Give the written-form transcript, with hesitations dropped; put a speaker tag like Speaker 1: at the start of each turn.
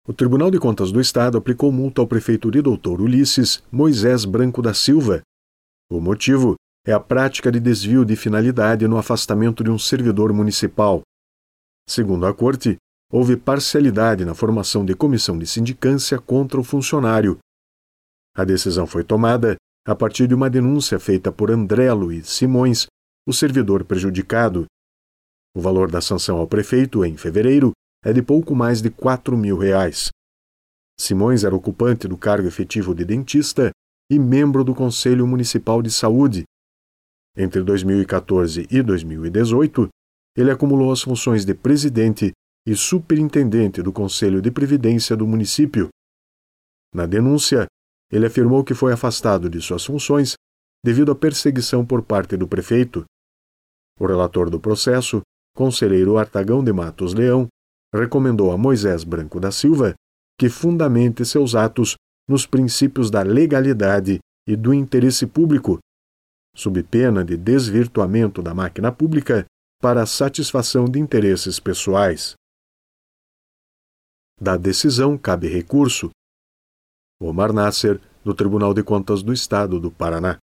Speaker 1: O Tribunal de Contas do Estado aplicou multa ao prefeito de Doutor Ulisses Moisés Branco da Silva. O motivo é a prática de desvio de finalidade no afastamento de um servidor municipal. Segundo a Corte, houve parcialidade na formação de comissão de sindicância contra o funcionário. A decisão foi tomada a partir de uma denúncia feita por André Luiz Simões, o servidor prejudicado. O valor da sanção ao prefeito, em fevereiro, é de pouco mais de R$4.000. Simões era ocupante do cargo efetivo de dentista e membro do Conselho Municipal de Saúde. Entre 2014 e 2018, ele acumulou as funções de presidente e superintendente do Conselho de Previdência do município. Na denúncia, ele afirmou que foi afastado de suas funções devido à perseguição por parte do prefeito. O relator do processo, conselheiro Artagão de Matos Leão, recomendou a Moisés Branco da Silva que fundamente seus atos nos princípios da legalidade e do interesse público, sob pena de desvirtuamento da máquina pública para a satisfação de interesses pessoais. Da decisão cabe recurso. Omar Nasser, do Tribunal de Contas do Estado do Paraná.